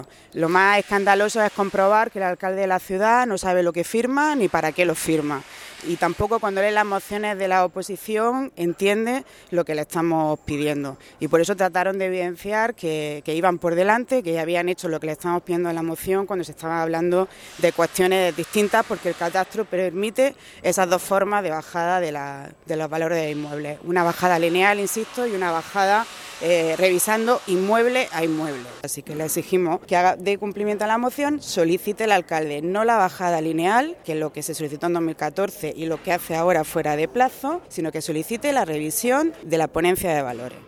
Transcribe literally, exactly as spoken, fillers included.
Lo más escandaloso es comprobar que el alcalde de la ciudad no sabe lo que firma ni para qué lo firma. Y tampoco cuando lee las mociones de la oposición entiende lo que le estamos pidiendo. Y por eso trataron de evidenciar que, que iban por delante, que ya habían hecho lo que le estamos pidiendo en la moción cuando se estaba hablando de cuestiones distintas, porque el catastro permite esas dos formas de bajada de, la, de los valores de inmuebles. Una bajada lineal, insisto, y una bajada eh, revisando inmueble a inmueble. Así que le exigimos que haga de cumplimiento a la moción, solicite el alcalde no la bajada lineal, que es lo que se solicitó en dos mil catorce y lo que hace ahora fuera de plazo, sino que solicite la revisión de la ponencia de valores.